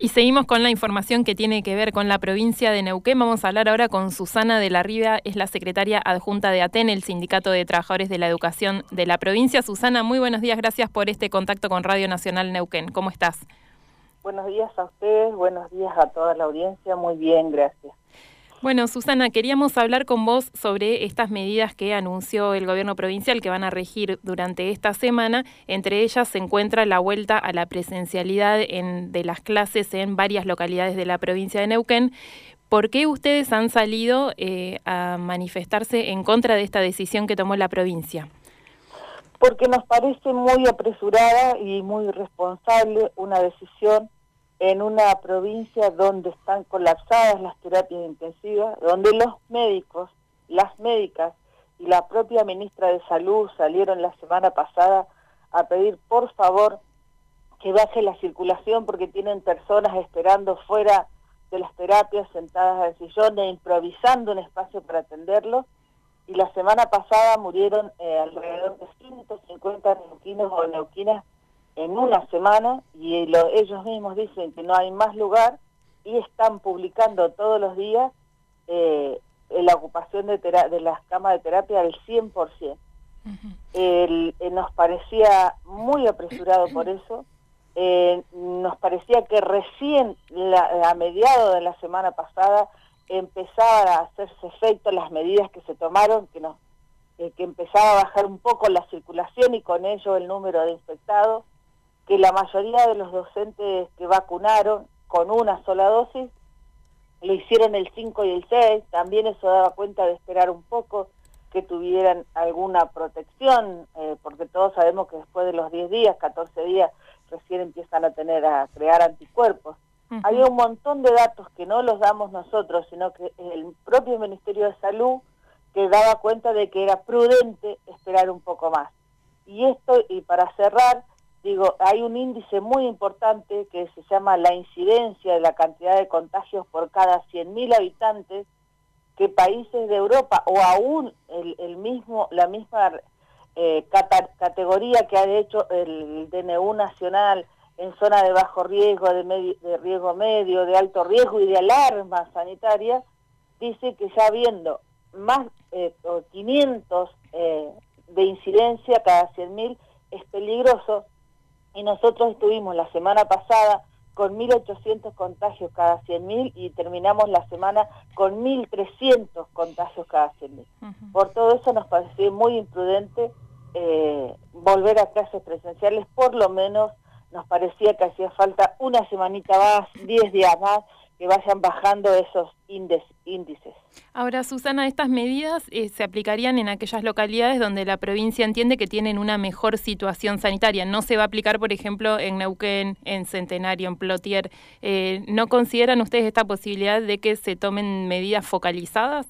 Y seguimos con la información que tiene que ver con la provincia de Neuquén. Vamos a hablar ahora con Susana de la Riva, es la secretaria adjunta de ATEN, el Sindicato de Trabajadores de la Educación de la provincia. Susana, muy buenos días, gracias por este contacto con Radio Nacional Neuquén. ¿Cómo estás? Buenos días a ustedes, buenos días a toda la audiencia, muy bien, gracias. Bueno, Susana, queríamos hablar con vos sobre estas medidas que anunció el gobierno provincial que van a regir durante esta semana. Entre ellas se encuentra la vuelta a la presencialidad de las clases en varias localidades de la provincia de Neuquén. ¿Por qué ustedes han salido a manifestarse en contra de esta decisión que tomó la provincia? Porque nos parece muy apresurada y muy irresponsable una decisión en una provincia donde están colapsadas las terapias intensivas, donde los médicos, las médicas y la propia ministra de Salud salieron la semana pasada a pedir por favor que baje la circulación porque tienen personas esperando fuera de las terapias sentadas en sillones, improvisando un espacio para atenderlos, y la semana pasada murieron alrededor de 150 neuquinos o neuquinas en una semana, y ellos mismos dicen que no hay más lugar y están publicando todos los días la ocupación de las camas de terapia al 100%. Nos parecía muy apresurado por eso, nos parecía que recién a mediados de la semana pasada empezaban a hacerse efecto las medidas que se tomaron, que empezaba a bajar un poco la circulación y con ello el número de infectados, que la mayoría de los docentes que vacunaron con una sola dosis lo hicieron el 5 y el 6, también eso daba cuenta de esperar un poco, que tuvieran alguna protección, porque todos sabemos que después de los 10 días, 14 días, recién empiezan a crear anticuerpos. Había un montón de datos que no los damos nosotros, sino que el propio Ministerio de Salud que daba cuenta de que era prudente esperar un poco más. Y para cerrar, digo, hay un índice muy importante que se llama la incidencia de la cantidad de contagios por cada 100.000 habitantes, que países de Europa o aún la misma categoría que ha hecho el DNU nacional en zona de bajo riesgo, de riesgo medio, de alto riesgo y de alarma sanitaria, dice que ya habiendo más 500 de incidencia cada 100.000 es peligroso, y nosotros estuvimos la semana pasada con 1.800 contagios cada 100.000 y terminamos la semana con 1.300 contagios cada 100.000. Por todo eso nos pareció muy imprudente volver a clases presenciales. Por lo menos nos parecía que hacía falta una semanita más, 10 días más, que vayan bajando esos índices. Ahora, Susana, estas medidas se aplicarían en aquellas localidades donde la provincia entiende que tienen una mejor situación sanitaria. No se va a aplicar, por ejemplo, en Neuquén, en Centenario, en Plotier. ¿No consideran ustedes esta posibilidad de que se tomen medidas focalizadas?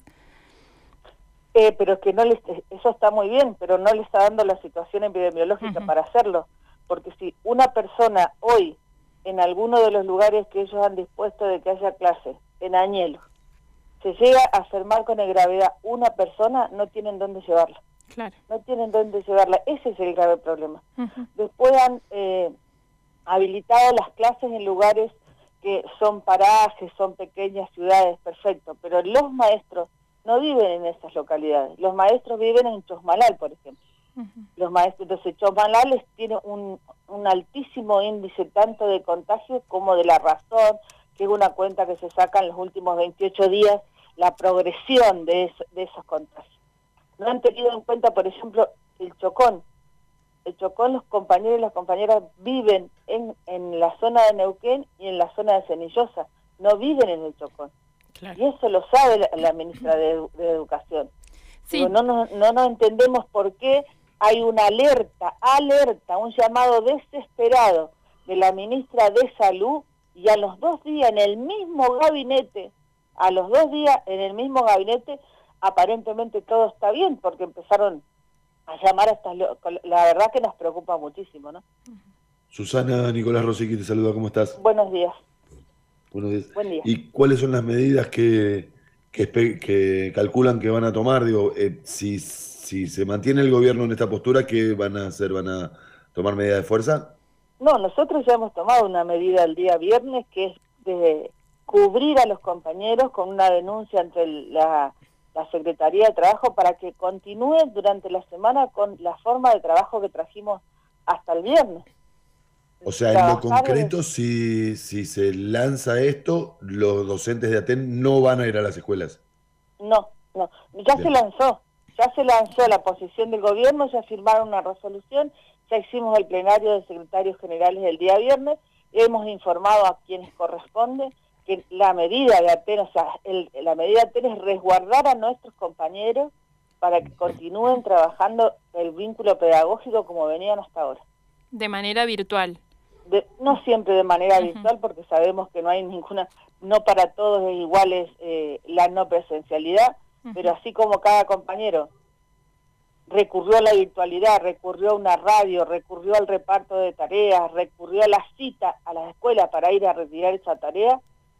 Pero es que eso está muy bien, pero no le está dando la situación epidemiológica para hacerlo. Porque si una persona hoy, en alguno de los lugares que ellos han dispuesto de que haya clases, en Añelo, se llega a enfermar con gravedad una persona, no tienen dónde llevarla. Claro. No tienen dónde llevarla, ese es el grave problema. Después han habilitado las clases en lugares que son parajes, son pequeñas ciudades, perfecto, pero los maestros no viven en esas localidades. Los maestros viven en Chosmalal, por ejemplo. Los maestros de Chosmalal tienen un altísimo índice tanto de contagio como de la razón, que es una cuenta que se saca en los últimos 28 días, la progresión de esos contagios. No han tenido en cuenta, por ejemplo, el Chocón. El Chocón, los compañeros y las compañeras viven en la zona de Neuquén y en la zona de Cenillosa, no viven en el Chocón. Claro. Y eso lo sabe la ministra de Educación. Sí. Digo, no entendemos por qué hay una alerta, un llamado desesperado de la ministra de Salud, y a los 2 días en el mismo gabinete, aparentemente todo está bien, porque empezaron a llamar a estas... La verdad que nos preocupa muchísimo, ¿no? Susana, Nicolás Rosicky te saluda, ¿cómo estás? Buenos días. Buenos días. Buen día. ¿Y cuáles son las medidas que calculan que van a tomar? Digo, si se mantiene el gobierno en esta postura, ¿qué van a hacer? ¿Van a tomar medidas de fuerza? No, nosotros ya hemos tomado una medida el día viernes, que es de cubrir a los compañeros con una denuncia ante la Secretaría de Trabajo para que continúen durante la semana con la forma de trabajo que trajimos hasta el viernes. O sea, en lo concreto, si se lanza esto, los docentes de Aten no van a ir a las escuelas. No, ya se lanzó la posición del gobierno, ya firmaron una resolución, ya hicimos el plenario de secretarios generales el día viernes, hemos informado a quienes corresponde que la medida de Aten, o sea, la medida de Aten es resguardar a nuestros compañeros para que continúen trabajando el vínculo pedagógico como venían hasta ahora. De manera virtual. No siempre de manera virtual, porque sabemos que no hay no para todos es igual la no presencialidad, pero así como cada compañero recurrió a la virtualidad, recurrió a una radio, recurrió al reparto de tareas, recurrió a la cita a las escuelas para ir a retirar esa tarea,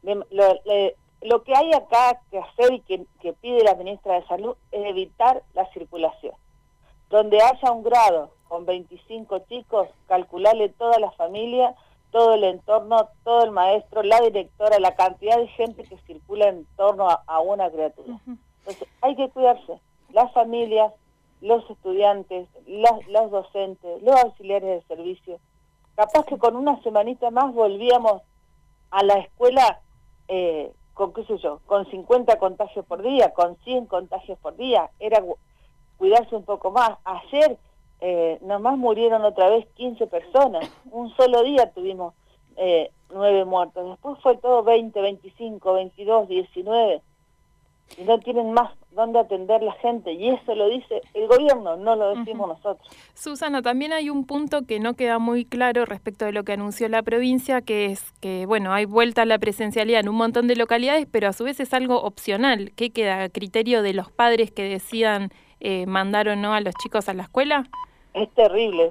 lo que hay acá que hacer y que pide la ministra de Salud es evitar la circulación. Donde haya un grado con 25 chicos, calcularle toda la familia, todo el entorno, todo el maestro, la directora, la cantidad de gente que circula en torno a una criatura. Entonces hay que cuidarse, las familias, los estudiantes, los docentes, los auxiliares de servicio. Capaz que con una semanita más volvíamos a la escuela con, qué sé yo, con 50 contagios por día, con 100 contagios por día. Era cuidarse un poco más. Ayer nomás murieron otra vez 15 personas. Un solo día tuvimos 9 muertos. Después fue todo 20, 25, 22, 19. Y no tienen más dónde atender la gente. Y eso lo dice el gobierno, no lo decimos nosotros. Susana, también hay un punto que no queda muy claro respecto de lo que anunció la provincia, que es que, bueno, hay vuelta a la presencialidad en un montón de localidades, pero a su vez es algo opcional. ¿Qué queda a criterio de los padres que decidan mandar o no a los chicos a la escuela? Es terrible.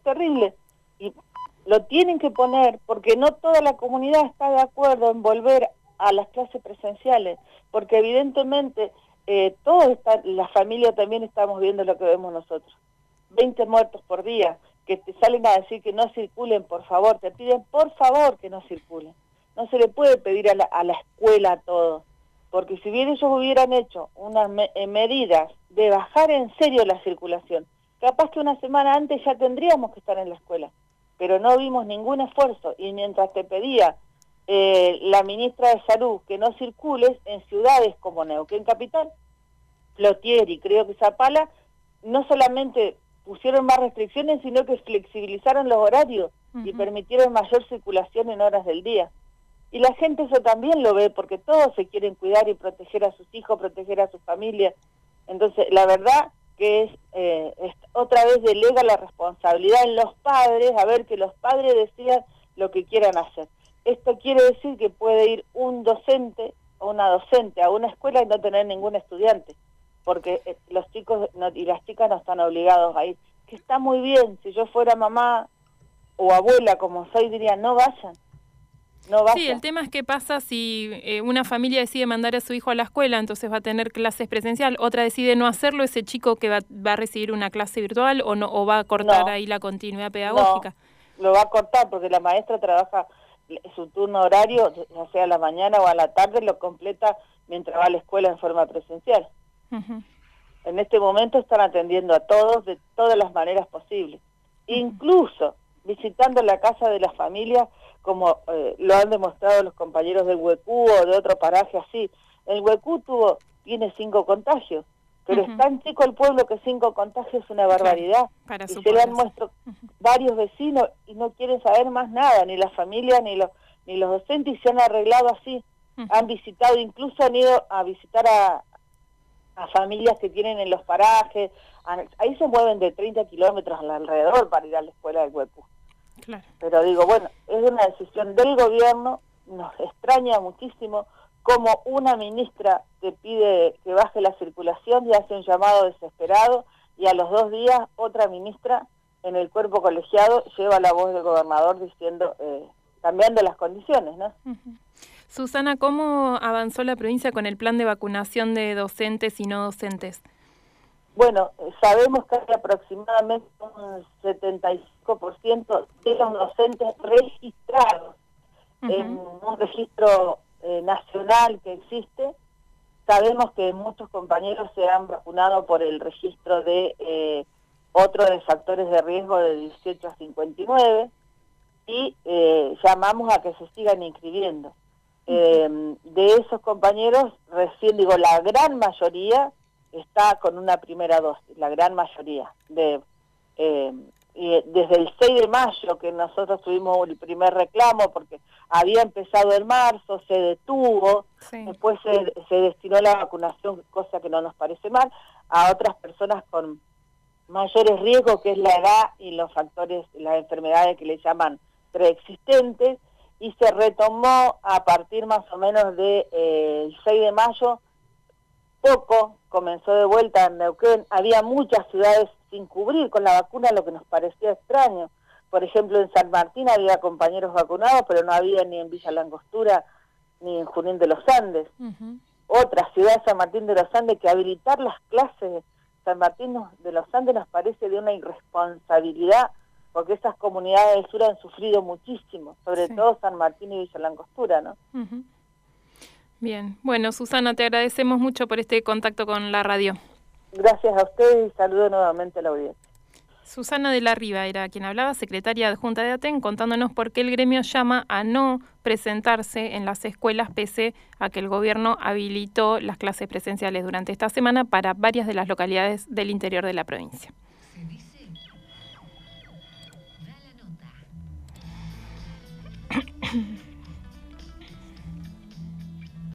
Y lo tienen que poner porque no toda la comunidad está de acuerdo en volver a las clases presenciales, porque evidentemente la familia también estamos viendo lo que vemos nosotros. 20 muertos por día, que te salen a decir que no circulen, por favor, te piden por favor que no circulen. No se le puede pedir a la escuela a todos, porque si bien ellos hubieran hecho unas medidas de bajar en serio la circulación, capaz que una semana antes ya tendríamos que estar en la escuela, pero no vimos ningún esfuerzo, y mientras te pedía la ministra de Salud que no circules en ciudades como Neuquén Capital, Plotier y creo que Zapala, no solamente pusieron más restricciones, sino que flexibilizaron los horarios y permitieron mayor circulación en horas del día. Y la gente eso también lo ve, porque todos se quieren cuidar y proteger a sus hijos, proteger a su familia. Entonces, la verdad que es otra vez delega la responsabilidad en los padres, a ver que los padres decidan lo que quieran hacer. Esto quiere decir que puede ir un docente o una docente a una escuela y no tener ningún estudiante, porque los chicos y las chicas no están obligados a ir. Que está muy bien, si yo fuera mamá o abuela como soy, diría, no vayan. Sí, el tema es qué pasa si una familia decide mandar a su hijo a la escuela, entonces va a tener clases presencial, otra decide no hacerlo, ese chico que va a recibir una clase virtual o va a cortar ahí la continuidad pedagógica. No, lo va a cortar porque la maestra trabaja su turno horario, ya sea a la mañana o a la tarde, lo completa mientras va a la escuela en forma presencial. En este momento están atendiendo a todos de todas las maneras posibles, incluso visitando la casa de las familias, como lo han demostrado los compañeros del Huecú o de otro paraje así. El Huecú tiene 5 contagios, pero es tan chico el pueblo que 5 contagios es una barbaridad. Y se le han mostrado varios vecinos y no quieren saber más nada, ni la familia ni los docentes, y se han arreglado así. Han visitado, incluso han ido a visitar a familias que tienen en los parajes. Ahí se mueven de 30 kilómetros alrededor para ir a la escuela del Huecú. Claro. Pero digo, bueno, es una decisión del gobierno, nos extraña muchísimo cómo una ministra te pide que baje la circulación y hace un llamado desesperado, y a los 2 días otra ministra en el cuerpo colegiado lleva la voz del gobernador diciendo, cambiando las condiciones, ¿no? Susana, ¿cómo avanzó la provincia con el plan de vacunación de docentes y no docentes? Bueno, sabemos que hay aproximadamente un 75% de los docentes registrados. en un registro nacional que existe. Sabemos que muchos compañeros se han vacunado por el registro de otro de factores de riesgo de 18 a 59 y llamamos a que se sigan inscribiendo. De esos compañeros, recién digo, la gran mayoría está con una primera dosis, la gran mayoría. Y desde el 6 de mayo que nosotros tuvimos el primer reclamo, porque había empezado en marzo, se detuvo, después se destinó la vacunación, cosa que no nos parece mal, a otras personas con mayores riesgos, que es la edad y los factores, las enfermedades que le llaman preexistentes, y se retomó a partir más o menos del 6 de mayo, poco, comenzó de vuelta en Neuquén, había muchas ciudades sin cubrir con la vacuna, lo que nos parecía extraño. Por ejemplo, en San Martín había compañeros vacunados, pero no había ni en Villa Langostura ni en Junín de los Andes. Otra ciudad, San Martín de los Andes, que habilitar las clases San Martín de los Andes nos parece de una irresponsabilidad, porque esas comunidades del sur han sufrido muchísimo, sobre todo San Martín y Villa Langostura, ¿no? Bien, bueno, Susana, te agradecemos mucho por este contacto con la radio. Gracias a ustedes y saludo nuevamente a la audiencia. Susana de la Riva era quien hablaba, secretaria adjunta de ATEN, contándonos por qué el gremio llama a no presentarse en las escuelas pese a que el gobierno habilitó las clases presenciales durante esta semana para varias de las localidades del interior de la provincia.